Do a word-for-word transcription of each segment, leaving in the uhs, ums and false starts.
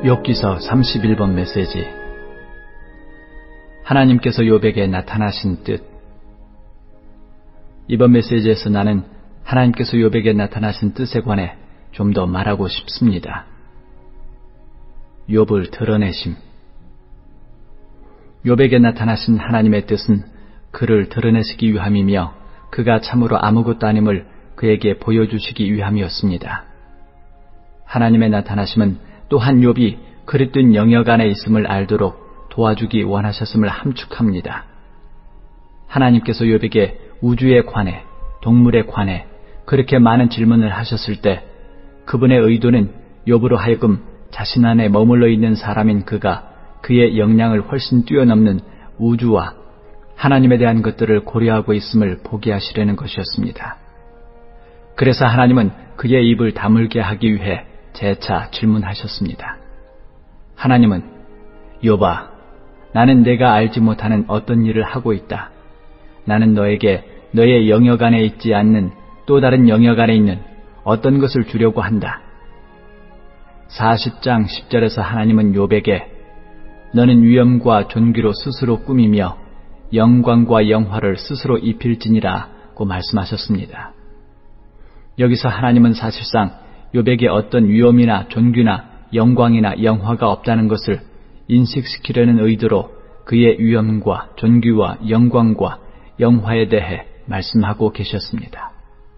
욥기서 삼십일 번 메시지. 하나님께서 욥에게 나타나신 뜻. 이번 메시지에서 나는 하나님께서 욥에게 나타나신 뜻에 관해 좀 더 말하고 싶습니다. 욥을 드러내심. 욥에게 나타나신 하나님의 뜻은 그를 드러내시기 위함이며 그가 참으로 아무것도 아님을 그에게 보여주시기 위함이었습니다. 하나님의 나타나심은 또한 욥이 그릇된 영역 안에 있음을 알도록 도와주기 원하셨음을 함축합니다. 하나님께서 욥에게 우주에 관해, 동물에 관해 그렇게 많은 질문을 하셨을 때 그분의 의도는 욥으로 하여금 자신 안에 머물러 있는 사람인 그가 그의 역량을 훨씬 뛰어넘는 우주와 하나님에 대한 것들을 고려하고 있음을 보게 하시려는 것이었습니다. 그래서 하나님은 그의 입을 다물게 하기 위해 재차 질문하셨습니다. 하나님은 욥아, 나는 내가 알지 못하는 어떤 일을 하고 있다. 나는 너에게 너의 영역 안에 있지 않는 또 다른 영역 안에 있는 어떤 것을 주려고 한다. 사십 장 십 절에서 하나님은 욥에게 너는 위엄과 존귀로 스스로 꾸미며 영광과 영화를 스스로 입힐지니라고 말씀하셨습니다. 여기서 하나님은 사실상 욥에게 어떤 위엄이나 존귀나 영광이나 영화가 없다는 것을 인식시키려는 의도로 그의 위엄과 존귀와 영광과 영화에 대해 말씀하고 계셨습니다.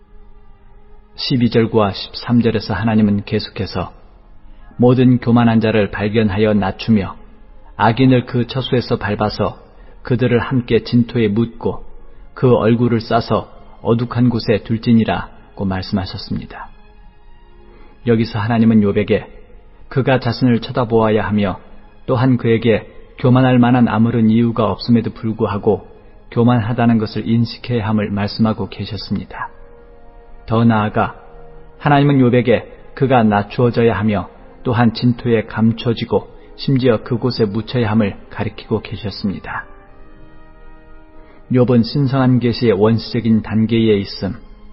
십이 절과 십삼 절에서 하나님은 계속해서 모든 교만한 자를 발견하여 낮추며 악인을 그 처소에서 밟아서 그들을 함께 진토에 묻고 그 얼굴을 싸서 어둑한 곳에 둘지니라고 말씀하셨습니다. 여기서 하나님은 욥에게 그가 자신을 쳐다보아야 하며 또한 그에게 교만할 만한 아무런 이유가 없음에도 불구하고 교만하다는 것을 인식해야 함을 말씀하고 계셨습니다. 더 나아가 하나님은 욥에게 그가 낮추어져야 하며 또한 진토에 감춰지고 심지어 그곳에 묻혀야 함을 가리키고 계셨습니다. 욥은 신성한 계시의 원시적인 단계에 있음.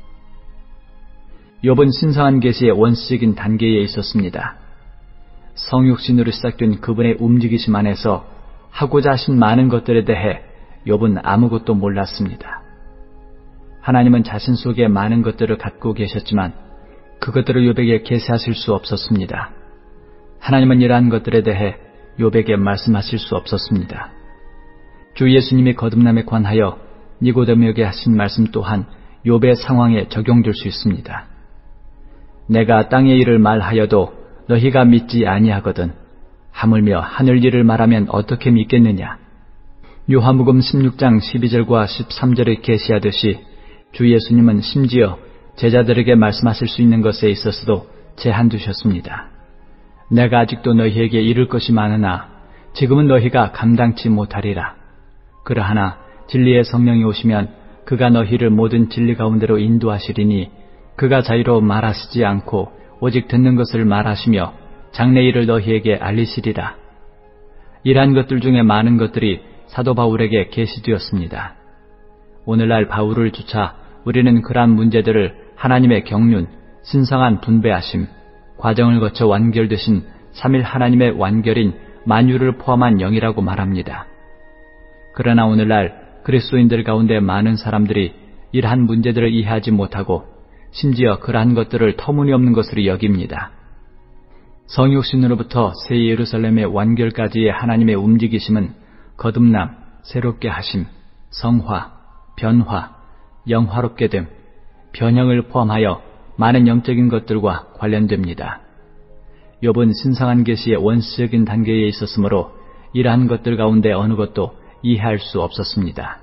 욥은 신성한 계시의 원시적인 단계에 있었습니다. 성육신으로 시작된 그분의 움직이심 안에서 하고자 하신 많은 것들에 대해 욥은 아무것도 몰랐습니다. 하나님은 자신 속에 많은 것들을 갖고 계셨지만 그것들을 욥에게 계시하실 수 없었습니다. 하나님은 이러한 것들에 대해 욥에게 말씀하실 수 없었습니다. 주 예수님이 거듭남에 관하여 니고데모에게 하신 말씀 또한 욥의 상황에 적용될 수 있습니다. 내가 땅의 일을 말하여도 너희가 믿지 아니하거든 하물며 하늘 일을 말하면 어떻게 믿겠느냐. 요한복음 십육 장 십이 절과 십삼 절에 계시하듯이 주 예수님은 심지어 제자들에게 말씀하실 수 있는 것에 있어서도 제한 두셨습니다. 내가 아직도 너희에게 이를 것이 많으나 지금은 너희가 감당치 못하리라. 그러하나 진리의 성령이 오시면 그가 너희를 모든 진리 가운데로 인도하시리니 그가 자유로 말하시지 않고 오직 듣는 것을 말하시며 장래 일을 너희에게 알리시리라. 이러한 것들 중에 많은 것들이 사도 바울에게 계시되었습니다. 오늘날 바울을 조차 우리는 그러한 문제들을 하나님의 경륜, 신성한 분배하심, 과정을 거쳐 완결되신 삼일 하나님의 완결인 만유를 포함한 영이라고 말합니다. 그러나 오늘날 그리스도인들 가운데 많은 사람들이 이러한 문제들을 이해하지 못하고 심지어 그러한 것들을 터무니없는 것으로 여깁니다. 성육신으로부터 새 예루살렘의 완결까지의 하나님의 움직이심은 거듭남, 새롭게 하심, 성화, 변화, 영화롭게 됨, 변형을 포함하여 많은 영적인 것들과 관련됩니다. 욥은 신성한 계시의 원시적인 단계에 있었으므로 이러한 것들 가운데 어느 것도 이해할 수 없었습니다.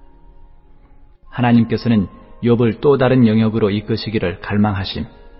하나님께서는 욥을 또 다른 영역으로 이끄시기를 갈망하심.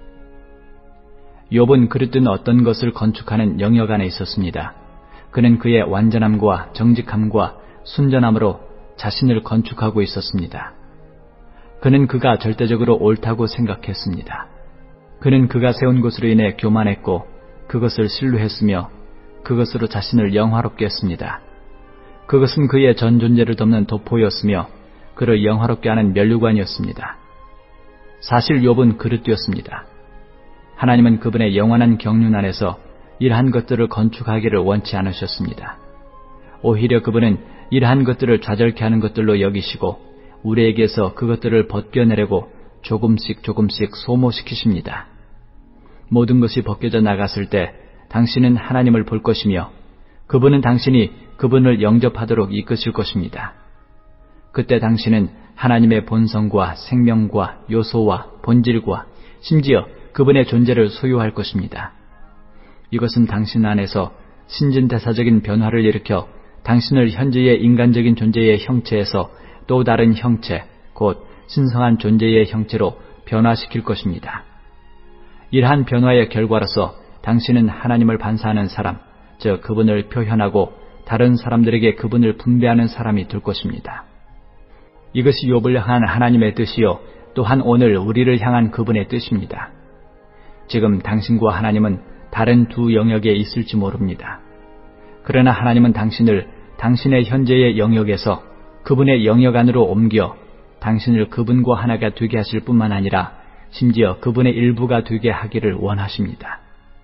욥은 그릇된 어떤 것을 건축하는 영역 안에 있었습니다. 그는 그의 완전함과 정직함과 순전함으로 자신을 건축하고 있었습니다. 그는 그가 절대적으로 옳다고 생각했습니다. 그는 그가 세운 것으로 인해 교만했고 그것을 신뢰했으며 그것으로 자신을 영화롭게 했습니다. 그것은 그의 전 존재를 덮는 도포였으며 그를 영화롭게 하는 면류관이었습니다. 사실 욥은 그릇되었습니다. 하나님은 그분의 영원한 경륜 안에서 이러한 것들을 건축하기를 원치 않으셨습니다. 오히려 그분은 이러한 것들을 좌절케 하는 것들로 여기시고 우리에게서 그것들을 벗겨내려고 조금씩 조금씩 소모시키십니다. 모든 것이 벗겨져 나갔을 때 당신은 하나님을 볼 것이며 그분은 당신이 그분을 영접하도록 이끄실 것입니다. 그때 당신은 하나님의 본성과 생명과 요소와 본질과 심지어 그분의 존재를 소유할 것입니다. 이것은 당신 안에서 신진대사적인 변화를 일으켜 당신을 현재의 인간적인 존재의 형체에서 또 다른 형체, 곧 신성한 존재의 형체로 변화시킬 것입니다. 이러한 변화의 결과로서 당신은 하나님을 반사하는 사람, 즉 그분을 표현하고 다른 사람들에게 그분을 분배하는 사람이 될 것입니다. 이것이 욥을 향한 하나님의 뜻이요 또한 오늘 우리를 향한 그분의 뜻입니다. 지금 당신과 하나님은 다른 두 영역에 있을지 모릅니다. 그러나 하나님은 당신을 당신의 현재의 영역에서 그분의 영역 안으로 옮겨 당신을 그분과 하나가 되게 하실 뿐만 아니라 심지어 그분의 일부가 되게 하기를 원하십니다.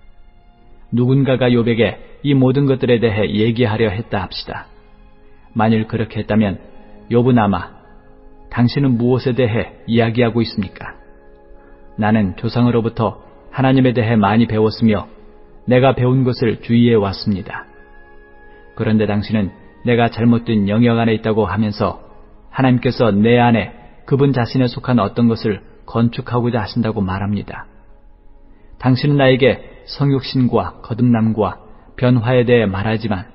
누군가가 욥에게 이 모든 것들에 대해 얘기하려 했다 합시다. 만일 그렇게 했다면 욥은 아마 당신은 무엇에 대해 이야기하고 있습니까? 나는 조상으로부터 하나님에 대해 많이 배웠으며 내가 배운 것을 주의해 왔습니다. 그런데 당신은 내가 잘못된 영역 안에 있다고 하면서 하나님께서 내 안에 그분 자신에 속한 어떤 것을 건축하고자 하신다고 말합니다. 당신은 나에게 성육신과 거듭남과 변화에 대해 말하지만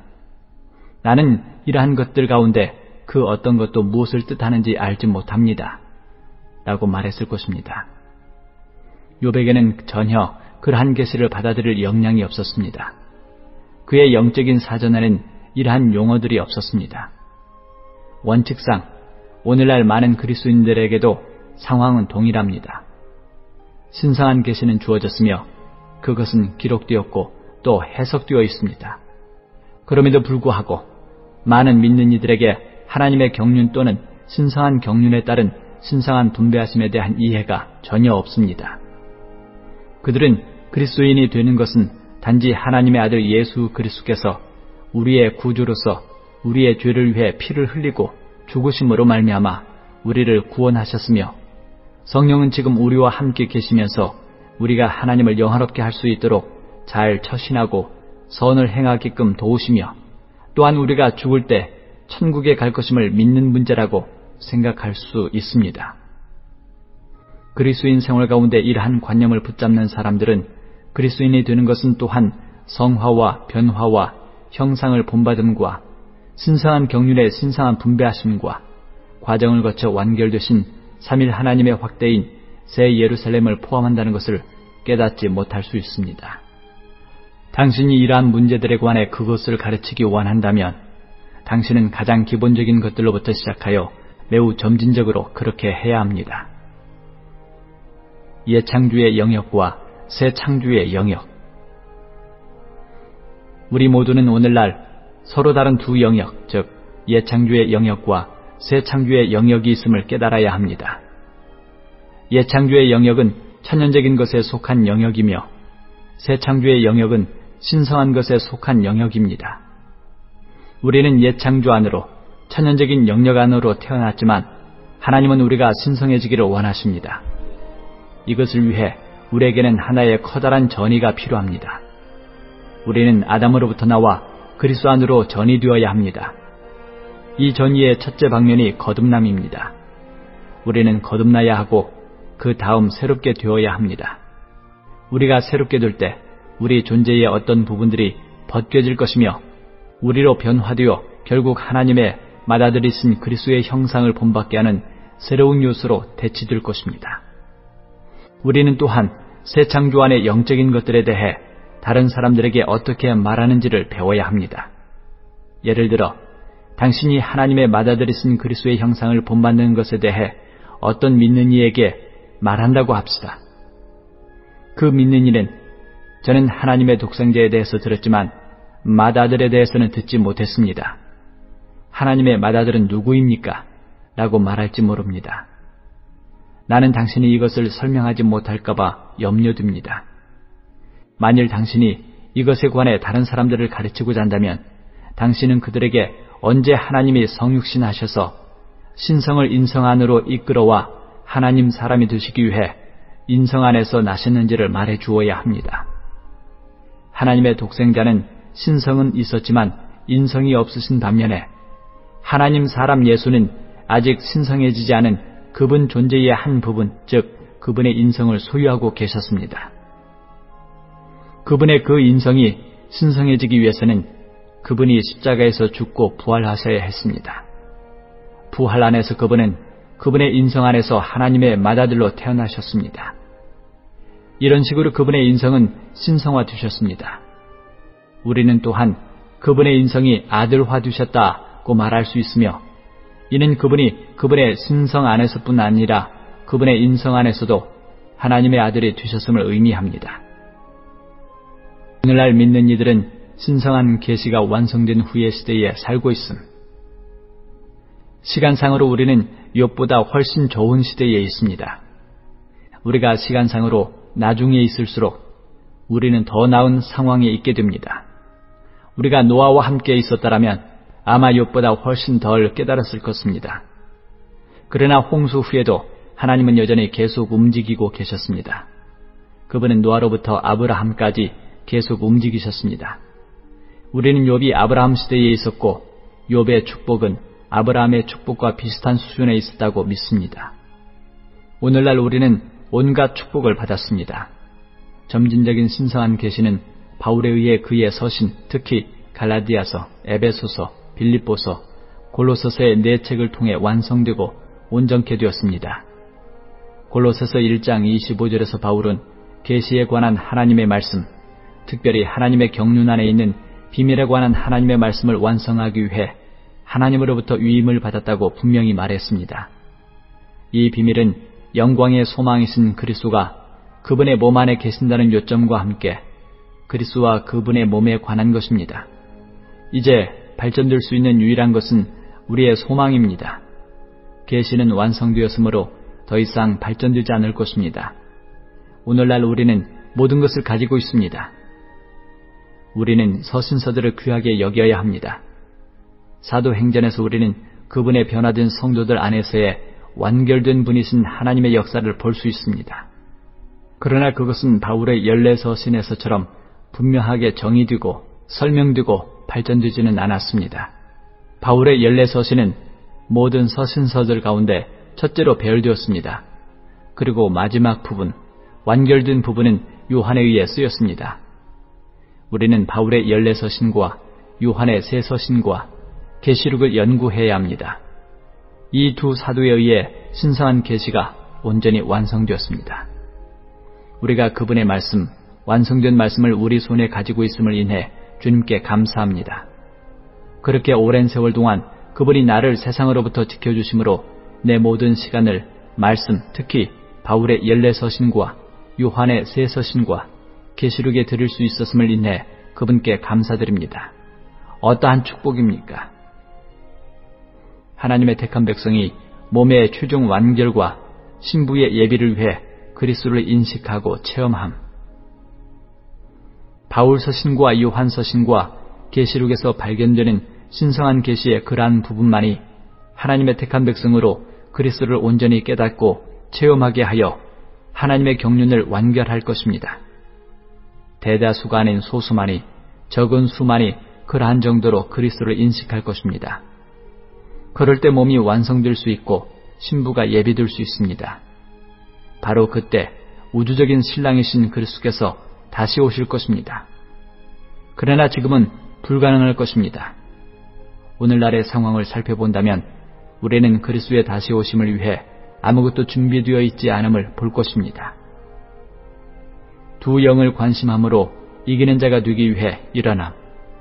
나는 이러한 것들 가운데 그 어떤 것도 무엇을 뜻하는지 알지 못합니다. 라고 말했을 것입니다. 욥에게는 전혀 그러한 계시를 받아들일 역량이 없었습니다. 그의 영적인 사전에는 이러한 용어들이 없었습니다. 원칙상 오늘날 많은 그리스도인들에게도 상황은 동일합니다. 신성한 계시는 주어졌으며 그것은 기록되었고 또 해석되어 있습니다. 그럼에도 불구하고 많은 믿는 이들에게 하나님의 경륜 또는 신성한 경륜에 따른 신성한 분배하심에 대한 이해가 전혀 없습니다. 그들은 그리스도인이 되는 것은 단지 하나님의 아들 예수 그리스도께서 우리의 구주로서 우리의 죄를 위해 피를 흘리고 죽으심으로 말미암아 우리를 구원하셨으며 성령은 지금 우리와 함께 계시면서 우리가 하나님을 영화롭게 할 수 있도록 잘 처신하고 선을 행하게끔 도우시며 또한 우리가 죽을 때 천국에 갈 것임을 믿는 문제라고 생각할 수 있습니다. 그리스도인 생활 가운데 이러한 관념을 붙잡는 사람들은 그리스도인이 되는 것은 또한 성화와 변화와 형상을 본받음과 신성한 경륜의 신성한 분배하심과 과정을 거쳐 완결되신 삼일 하나님의 확대인 새 예루살렘을 포함한다는 것을 깨닫지 못할 수 있습니다. 당신이 이러한 문제들에 관해 그것을 가르치기 원한다면 당신은 가장 기본적인 것들로부터 시작하여 매우 점진적으로 그렇게 해야 합니다. 예창조의 영역과 새 창조의 영역. 우리 모두는 오늘날 서로 다른 두 영역, 즉 예창조의 영역과 새 창조의 영역이 있음을 깨달아야 합니다. 예창조의 영역은 천연적인 것에 속한 영역이며 새 창조의 영역은 신성한 것에 속한 영역입니다. 우리는 예창조 안으로 천연적인 영역 안으로 태어났지만 하나님은 우리가 신성해지기를 원하십니다. 이것을 위해 우리에게는 하나의 커다란 전이가 필요합니다. 우리는 아담으로부터 나와 그리스도 안으로 전이되어야 합니다. 이 전이의 첫째 방면이 거듭남입니다. 우리는 거듭나야 하고 그 다음 새롭게 되어야 합니다. 우리가 새롭게 될 때 우리 존재의 어떤 부분들이 벗겨질 것이며 우리로 변화되어 결국 하나님의 맏아들이신 그리스도의 형상을 본받게 하는 새로운 요소로 대치될 것입니다. 우리는 또한 새 창조 안의 영적인 것들에 대해 다른 사람들에게 어떻게 말하는지를 배워야 합니다. 예를 들어 당신이 하나님의 맏아들이신 그리스도의 형상을 본받는 것에 대해 어떤 믿는 이에게 말한다고 합시다. 그 믿는 이는 저는 하나님의 독생자에 대해서 들었지만 맏아들에 대해서는 듣지 못했습니다. 하나님의 맏아들은 누구입니까? 라고 말할지 모릅니다. 나는 당신이 이것을 설명하지 못할까봐 염려됩니다. 만일 당신이 이것에 관해 다른 사람들을 가르치고자 한다면 당신은 그들에게 언제 하나님이 성육신 하셔서 신성을 인성 안으로 이끌어와 하나님 사람이 되시기 위해 인성 안에서 나셨는지를 말해 주어야 합니다. 하나님의 독생자는 신성은 있었지만 인성이 없으신 반면에 하나님 사람 예수는 아직 신성해지지 않은 그분 존재의 한 부분, 즉 그분의 인성을 소유하고 계셨습니다. 그분의 그 인성이 신성해지기 위해서는 그분이 십자가에서 죽고 부활하셔야 했습니다. 부활 안에서 그분은 그분의 인성 안에서 하나님의 맏아들로 태어나셨습니다. 이런 식으로 그분의 인성은 신성화되셨습니다. 우리는 또한 그분의 인성이 아들화되셨다고 말할 수 있으며 이는 그분이 그분의 신성 안에서뿐 아니라 그분의 인성 안에서도 하나님의 아들이 되셨음을 의미합니다. 오늘날 믿는 이들은 신성한 계시가 완성된 후의 시대에 살고 있음. 시간상으로 우리는 욥보다 훨씬 좋은 시대에 있습니다. 우리가 시간상으로 나중에 있을수록 우리는 더 나은 상황에 있게 됩니다. 우리가 노아와 함께 있었다라면 아마 욥보다 훨씬 덜 깨달았을 것입니다. 그러나 홍수 후에도 하나님은 여전히 계속 움직이고 계셨습니다. 그분은 노아로부터 아브라함까지 계속 움직이셨습니다. 우리는 욥이 아브라함 시대에 있었고 욥의 축복은 아브라함의 축복과 비슷한 수준에 있었다고 믿습니다. 오늘날 우리는 온갖 축복을 받았습니다. 점진적인 신성한 계시는 바울에 의해 그의 서신, 특히 갈라디아서, 에베소서, 빌립보서, 골로새서의 네 책을 통해 완성되고 온전케 되었습니다. 골로새서 일 장 이십오 절에서 바울은 계시에 관한 하나님의 말씀, 특별히 하나님의 경륜 안에 있는 비밀에 관한 하나님의 말씀을 완성하기 위해 하나님으로부터 위임을 받았다고 분명히 말했습니다. 이 비밀은 영광의 소망이신 그리스도가 그분의 몸 안에 계신다는 요점과 함께 그리스도와 그분의 몸에 관한 것입니다. 이제 발전될 수 있는 유일한 것은 우리의 소망입니다. 계시는 완성되었으므로 더 이상 발전되지 않을 것입니다. 오늘날 우리는 모든 것을 가지고 있습니다. 우리는 서신서들을 귀하게 여겨야 합니다. 사도행전에서 우리는 그분의 변화된 성도들 안에서의 완결된 분이신 하나님의 역사를 볼 수 있습니다. 그러나 그것은 바울의 열네 서신에서처럼 분명하게 정의되고 설명되고 발전되지는 않았습니다. 바울의 열네 서신은 모든 서신서들 가운데 첫째로 배열되었습니다. 그리고 마지막 부분, 완결된 부분은 요한에 의해 쓰였습니다. 우리는 바울의 열네 서신과 요한의 세 서신과 계시록을 연구해야 합니다. 이 두 사도에 의해 신성한 계시가 온전히 완성되었습니다. 우리가 그분의 말씀, 완성된 말씀을 우리 손에 가지고 있음을 인해 주님께 감사합니다. 그렇게 오랜 세월 동안 그분이 나를 세상으로부터 지켜주심으로 내 모든 시간을 말씀, 특히 바울의 열네 서신과 요한의 세 서신과 계시록에 드릴 수 있었음을 인해 그분께 감사드립니다. 어떠한 축복입니까? 하나님의 택한 백성이 몸의 최종 완결과 신부의 예비를 위해 그리스도를 인식하고 체험함. 바울 서신과 요한 서신과 계시록에서 발견되는 신성한 계시의 그러한 부분만이 하나님의 택한 백성으로 그리스도를 온전히 깨닫고 체험하게 하여 하나님의 경륜을 완결할 것입니다. 대다수가 아닌 소수만이, 적은 수만이 그러한 정도로 그리스도를 인식할 것입니다. 그럴 때 몸이 완성될 수 있고 신부가 예비될 수 있습니다. 바로 그때 우주적인 신랑이신 그리스도께서 다시 오실 것입니다. 그러나 지금은 불가능할 것입니다. 오늘날의 상황을 살펴본다면 우리는 그리스도의 다시 오심을 위해 아무것도 준비되어 있지 않음을 볼 것입니다. 두 영을 관심함으로 이기는 자가 되기 위해 일어남.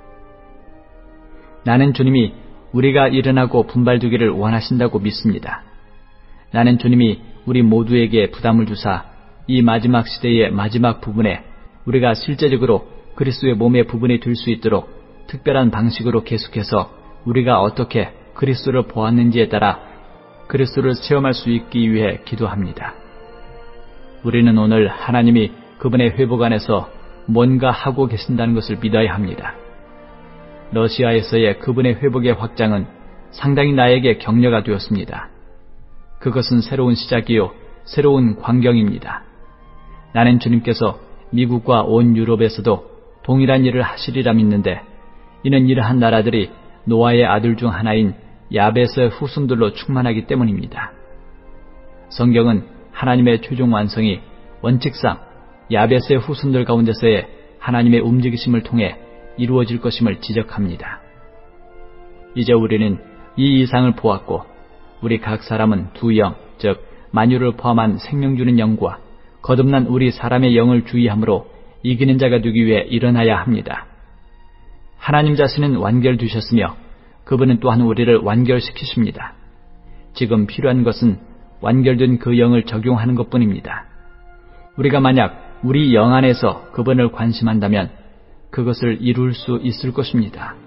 나는 주님이 우리가 일어나고 분발되기를 원하신다고 믿습니다. 나는 주님이 우리 모두에게 부담을 주사 이 마지막 시대의 마지막 부분에 우리가 실제적으로 그리스도의 몸의 부분이 될 수 있도록 특별한 방식으로 계속해서 우리가 어떻게 그리스도를 보았는지에 따라 그리스도를 체험할 수 있기 위해 기도합니다. 우리는 오늘 하나님이 그분의 회복 안에서 뭔가 하고 계신다는 것을 믿어야 합니다. 러시아에서의 그분의 회복의 확장은 상당히 나에게 격려가 되었습니다. 그것은 새로운 시작이요, 새로운 광경입니다. 나는 주님께서 미국과 온 유럽에서도 동일한 일을 하시리라 믿는데, 이는 이러한 나라들이 노아의 아들 중 하나인 야벳의 후손들로 충만하기 때문입니다. 성경은 하나님의 최종 완성이 원칙상 야벳의 후손들 가운데서의 하나님의 움직이심을 통해 이루어질 것임을 지적합니다. 이제 우리는 이 이상을 보았고, 우리 각 사람은 두 영, 즉 만유를 포함한 생명 주는 영과 거듭난 우리 사람의 영을 주의함으로 이기는 자가 되기 위해 일어나야 합니다. 하나님 자신은 완결되셨으며 그분은 또한 우리를 완결시키십니다. 지금 필요한 것은 완결된 그 영을 적용하는 것뿐입니다. 우리가 만약 우리 영 안에서 그분을 관심한다면 그것을 이룰 수 있을 것입니다.